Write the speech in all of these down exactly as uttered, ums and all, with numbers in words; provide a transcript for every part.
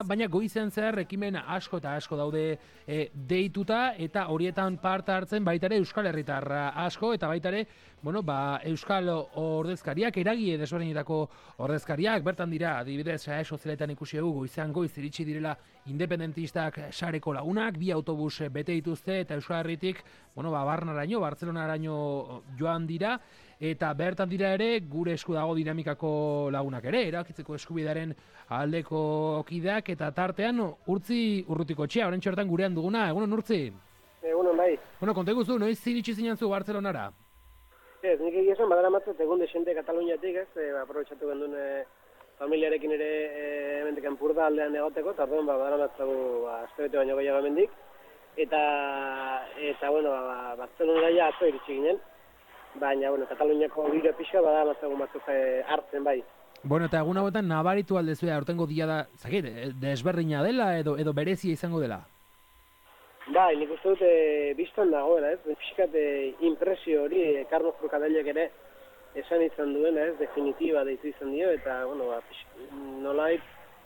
baina goizean zehar ekimen asko eta asko daude e, deituta, eta horietan parte hartzen baita ere Euskal Herritarra asko, eta baita ere, bueno, ba, Euskal ordezkariak, eragile desberdinetako ordezkariak, bertan dira, adibidez, sare sozialetan ikusi dugu, goizean goiz iritsi direla independentistak sareko lagunak, bi autobus bete dituzte, eta Euskal Herritik, bueno, ba, Barnaraino, Bartzelonaraino joan dira, eta bertan dira ere gure esku dago dinamikako lagunak ere, erabakitzeko eskubidearen aldeko kideak, eta tartean Urtzi Urrutiko etxea, orain txortan gurean duguna, egunon Urtzi? Egunon bai. Bueno, konta guzu, noiz iritsi zinen zu Bartzelonara? Ez, nik egia esan badara matzat egun desente Kataluniatik, ez, e, aprobetxatu gendun e, familiarekin ere e, hemendik Enpurda aldean egoteko, eta orduan ba, badara matzagu ba, astebete baino gehiago hemendik, eta, eta bueno, ba, Bartzelonara ja atzo iritsi ginen, baina, bueno, Kataluniako biro pixka badara matzagu matzuk e, hartzen bai. Bueno, eta egun hauetan nabaritu aldezu da, aurtengo dia da, zakit, desberdina dela edo edo berezia izango dela? Bai, nik uste dut e, biztan dagoela, ez? Pixkat e, impresio hori, e, Carlos Furcadellek ere esan izan duena, ez? Definitiba deitu izan dio, eta, bueno, ba, nolait,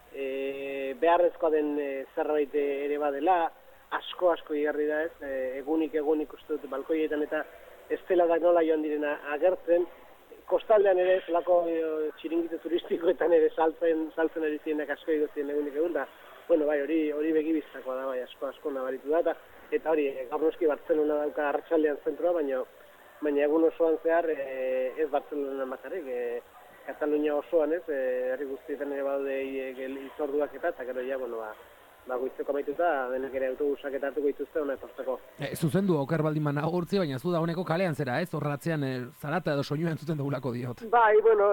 e, beharrezkoa den e, zerbait ere badela, asko asko igarri da, ez? E, egunik egunik uste dut balkoietan eta esteladak nola joan direna agertzen, kostaldean ere zelako e, txiringite turistikoetan ere saltzen, saltzen ari zirenak asko igozien egunik egun da. Bueno, bai, hori hori begibiztakoa da, bai, asko asko nabaritu da, eta, eta hori, gaur noski Bartzelona dauka arratsaldean zentroa, baina, baina egun osoan zehar e, ez Bartzelona bakarrik, e, Katalunia osoan ez, e, herri guztietan ere badaude e, izorduak eta, eta gero ja, bueno, ba, ba goizeko amaituta, denek ere autobusak eta hartuko dituzte hona etortzeko. E, zuzendu oker baldin manago Urtzi, baina zu da honeko kalean zera, ez? Horratzean e, zarata edo soinua entzuten dugulako diot. Bai, bueno,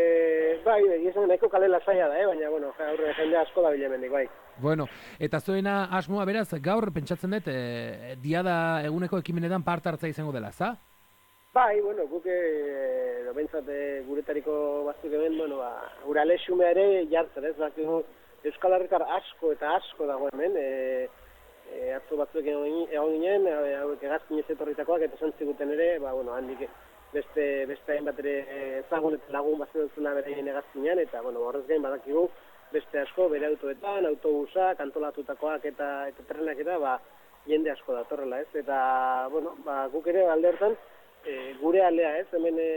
e, bai, egizan nahiko kale lasaia da, eh? Baina, bueno, aurre jende asko da bilemendik, bai. Bueno, eta zuena asmoa beraz, gaur pentsatzen dut, e, diada eguneko ekimenetan parte hartzea izango dela, za? Bai, bueno, guk e, bentsat e, guretariko batzuk hemen, bueno, ba, gure alexumea ere jartzen, ez? Bakigu, Euskal Herritar asko eta asko dago hemen, e, e, atzo batzuek egon ginen, hauek egazkin ez etorritakoak, eta esan ziguten ere, ba, bueno, handik beste, beste hainbat ere ezagun eta lagun bat zeduzuna bereien egazkinean, eta, bueno, horrez gain badakigu, beste asko, bere autoetan, autobusak, antolatutakoak eta, eta trenak eta, ba, jende asko datorrela, ez? Eta, bueno, ba, guk ere alde hortan, e, gure aldea, ez? Hemen e,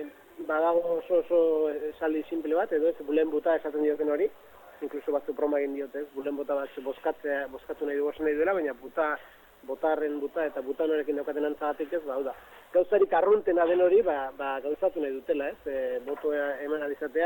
badago oso oso esaldi simple bat, edo ez, bulen buta esaten dioten hori, inkluso batzu broma egin diotez, bulen bota bat bozkatzea, bozkatu nahi dugu nahi duela, baina buta, botarren buta eta buta norekin daukaten antzagatik ez, ba, hau da. Gauzarik arruntena den hori, ba, ba gauzatu nahi dutela, ez, e, botoa eman alizatea,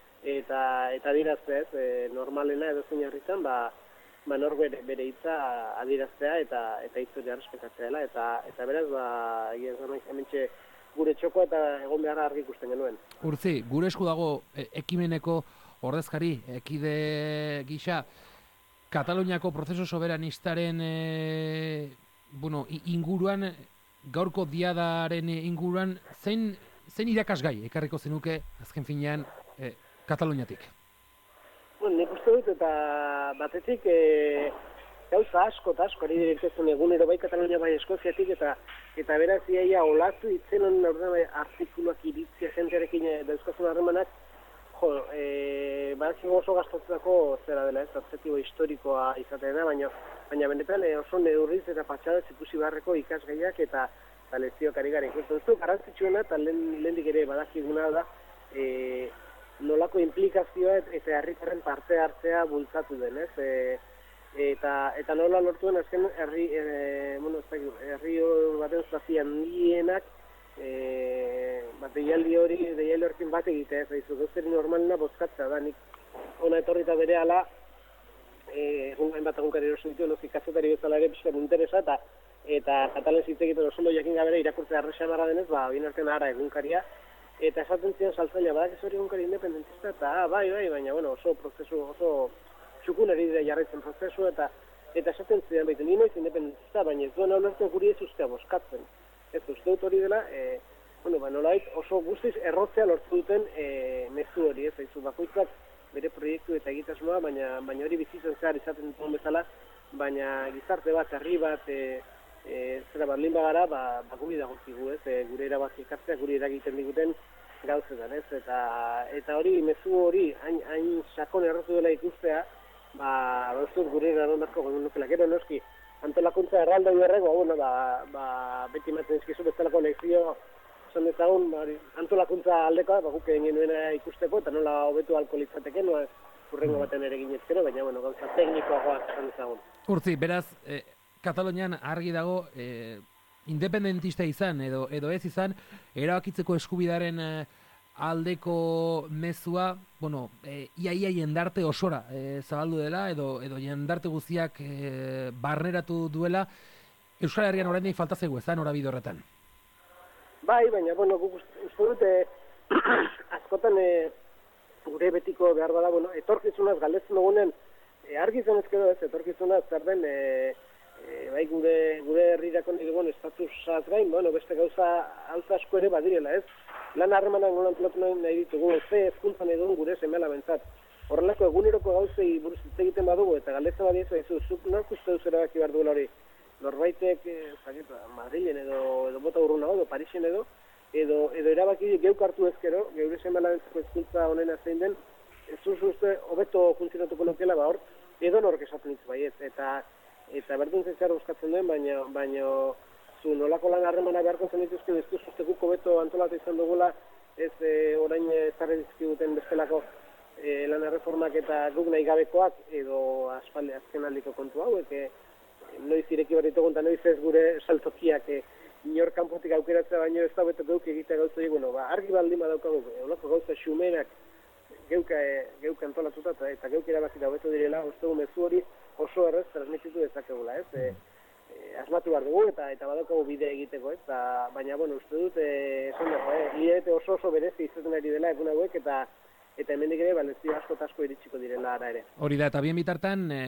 eta eta adiraztea, ez, e, normalena edo zein herritan, ba, ba nor bere, bere hitza adiraztea eta eta hitzoria errespetatzea dela, eta eta beraz, ba, hementxe gure txokoa eta egon beharra argi ikusten genuen. Urtzi, gure esku dago e, ekimeneko ordezkari, ekide gisa, Kataluniako prozesu soberanistaren e, bueno, inguruan, gaurko diadaren inguruan, zein, zein irakasgai ekarriko zenuke azken finean e, Kataluniatik? Bueno, nik uste dut eta batetik e, gauza asko eta asko ari direktezen egunero bai Katalunia bai Eskoziatik eta eta beraz iaia olatu itzen honen bai, artikuluak iritzia jentearekin dauzkazun harremanak, jo, e, badakigu oso gastatzeko zera dela, ez, objektibo historikoa izatea da, baina, baina benetan e, oso neurriz eta patxadaz ikusi beharreko ikasgaiak eta, eta lezioak ari gara. Ikusten duzu, garrantzitsuena eta lehen, lehendik ere badakiguna da, e, nolako implikazioa eta herritarren parte hartzea bultzatu den, ez? E, eta, eta nola lortuen azken herri, e, bueno, herri baten zazien handienak, E, bat deialdi hori, deialdi horrekin bat egitea, ez daizu, gauzeri normalena bozkatzea da, nik ona etorri eta bere ala, egun gain bat egunkari erosin ditu, nozik kazetari bezala ere pixkat interesa, eta eta katalen zitze egiten oso jakin gabera irakurtzea arrexamarra denez, ba, bine artean ara egunkaria, eta esaten ziren saltzailea, badak ez hori egunkari independentista, eta ah, bai, bai, baina, bueno, oso prozesu, oso txukun eri dira jarraitzen prozesu, eta eta esaten ziren, baitu, ni noiz independentista, baina ez duen ulertzen guri ez ustea bozkatzen. Ez uste dut hori dela, e, bueno, ba, nolait oso guztiz errotzea lortu duten e, mezu hori, ez, haizu bakoitzak bere proiektu eta egitasmoa, baina, baina hori bizitzen zehar izaten duten bezala, baina gizarte bat, herri bat, e, e, zera barlin bagara, ba, ba guri dagokigu, ez, e, gure erabaki ekartzea, guri eragiten diguten gauzetan, ez, eta, eta hori, mezu hori, hain, hain sakon errotu dela ikustea, ba, bauzut gure erarondarko gondun nukela. Gero noski, antolakuntza erralda berrego, bueno, ba, ba, beti maten izkizu bezalako lekzio esan dezagun, ba, antolakuntza aldekoa, ba, guk egin nuena ikusteko, eta nola hobetu alko litzateke, no, urrengo baten ere ginezkero, baina, bueno, gauza teknikoagoak esan dezagun. Urtzi, beraz, eh, Katalonian argi dago, eh, independentista izan edo edo ez izan, erabakitzeko eskubidaren eh, aldeko mezua, bueno, eh, ia ia jendarte osora eh, zabaldu dela, edo edo jendarte guztiak eh, barneratu duela, Euskal Herrian oraindik falta zaigu ezan norabide horretan. Bai, baina, bueno, guk uste dute askotan e, gure betiko behar bada, bueno, etorkizunaz galdetzen dugunen, e, argi zen ezkero ez, etorkizunaz zer den, e, e, bai gure, gure herrirako nire bon, estatusaz gain, bueno, beste gauza, gauza asko ere badirela ez, lan harremanak nola antolatu nahi ditugu, ze ezkuntzan edo gure semela bentzat. Horrelako eguneroko gauzei buruz hitz egiten badugu, eta galdetzen badiezu, ez zuk nork uste duz erabaki behar duela hori, norbaitek, eh, Madrilen edo, edo bota urrunago, edo Parisen edo, edo, edo erabaki geuk hartu ezkero, geure semela bentzako ezkuntza honena zein den, ez uste hobeto funtzionatuko nukela, ba hor, edo nork esaten ditz baiet, eta eta berdin zer buskatzen duen, baina, baina zu nolako lan harremana beharko zen dituzke, ez duz uste guk hobeto antolatu izan dugula, ez e, orain ezarri dizkiguten bestelako e, lan erreformak eta guk nahi gabekoak, edo aspaldi azken aldiko kontu hauek, e, noiz ireki barritugun, eta noiz ez gure saltokiak e, inor kanpotik aukeratzea baino ez da beto geuk egitea gauza bueno, ba, argi baldin badaukagu, olako gauza xumenak geuka, e, geuka antolatuta eta, eta geuk erabaki da beto direla, uste du mezu hori oso errez transmititu dezakegula, ez? E, e, asmatu behar dugu eta eta badaukagu bide egiteko, ez? Ta, baina, bueno, uste dut, e, esan dago, eh? Hilabete oso oso berezi izaten ari dela egun hauek eta eta hemendik ere balezio asko eta asko iritsiko direla ara ere. Hori da, eta bien bitartan, e,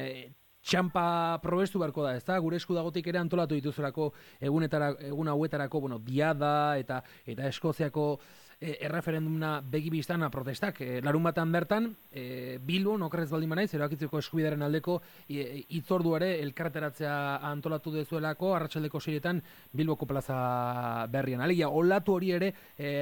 txampa probestu beharko da, ez da? Gure eskudagotik ere antolatu dituzulako egunetara, egun hauetarako, bueno, diada eta eta Eskoziako e, erreferendumna begibistana protestak. E, larun batan bertan, e, Bilbon, okerrez baldin banaiz, erabakitzeko eskubidaren aldeko e, itzorduare elkarteratzea antolatu dezuelako, arratsaldeko seietan Bilboko plaza berrian. Alegia, olatu hori ere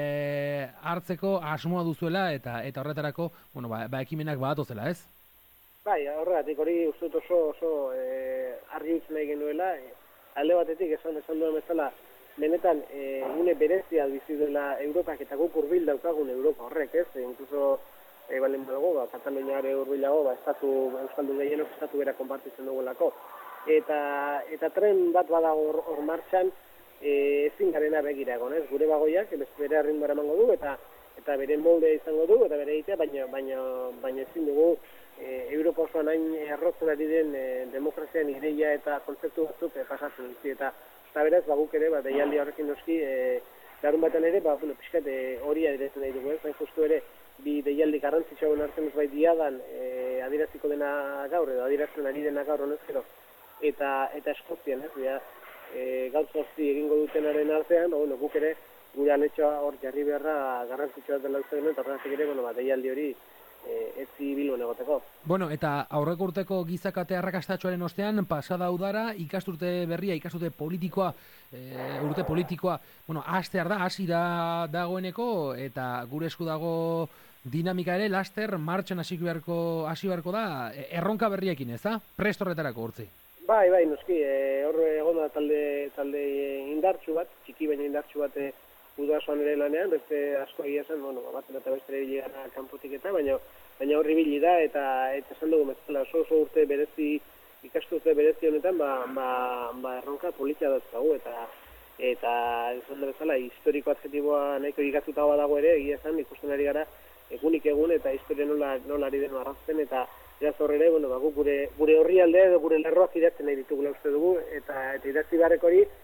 e, hartzeko asmoa duzuela eta eta horretarako, bueno, ba, ba ekimenak badatozela, ez? Bai, horregatik hori uste dut oso, oso e, argi utz nahi genuela, e, alde batetik esan esan duen bezala, benetan, e, gune berezia bizi dela Europak eta guk hurbil daukagun Europa horrek, ez? E, inkluso, e, balen badago, ba, Kataluniare hurbilago, ba, estatu, euskaldun gehienok estatu bera konpartitzen dugulako. Eta, eta tren bat badago hor, hor martxan, e, ezin garena begira egon, ez? Gure bagoiak, bere arrindora emango du, eta eta bere molde izango du, eta bere egitea, baina, baina, baina ezin dugu, E, Europa osoan hain errotzen ari den e, demokrazian ideia eta kontzeptu batzuk e, pasatzen dut. Eta, eta beraz, ba, guk ere, ba, deialdi horrekin noski, e, larun batean ere, ba, bueno, pixkat e, hori adirezen nahi dugu, ez? Baina justu ere, bi deialdi garrantzitsua hartzen ez bai diadan e, adiraziko dena gaur, edo adirazen ari dena gaur honezkero, eta, eta Eskozian, ez? Bia, e, gaur zortzi egingo dutenaren artean, ba, bueno, guk ere, gure aletxoa hor jarri beharra garrantzitsua dela uste genuen, eta horregatik ere, bueno, ba, deialdi hori, ez Bilbon egoteko. Bueno, eta aurreko urteko gizakate arrakastatxoaren ostean, pasada udara, ikasturte berria, ikasturte politikoa, e, urte politikoa, bueno, hastear da, hasi da dagoeneko, eta gure esku dago dinamika ere, laster, martxan hasi beharko, hasi beharko da, erronka berriekin, ez da? Prest horretarako urtzi. Bai, bai, noski, e, hor egon da talde, talde indartsu bat, txiki baina indartsu bat, e, udasoan ere lanean, beste asko egia zen, bueno, batzen eta beste ere biligara kanpotik eta, baina baina horri bili da, eta eta esan dugu mezkela oso oso urte berezi, ikasturte berezi honetan, ba, ba, ba erronka politia dauzkagu, eta eta esan da bezala, historiko adjetiboa nahiko ikatuta badago ere, egia zen, ikusten ari gara, egunik egun, eta historia nola, nola ari den arrazten, eta eraz horre ere, bueno, ba, gure, gure horri aldea edo gure lerroak idatzen nahi ditugula uste dugu, eta, eta idatzi beharreko hori,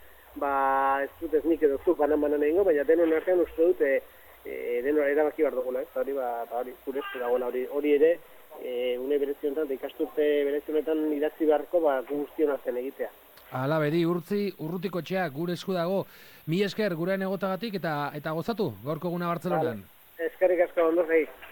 ba, ez dut ez nik edo zuk banan-banan egingo, baina denon artean uste dut e, e, denon erabaki behar dugula, ez? Hori, ba, ba, hori, gure esku dagoela, hori, hori ere, e, une berezionetan, eta ikasturte berezionetan idatzi beharko, ba, guztion artean egitea. Hala, bedi, urtzi, urrutiko txea, gure esku dago, mi esker, gurean egotagatik, eta eta gozatu, gaurko guna Bartzelonan. Eskerrik asko, ondo zei.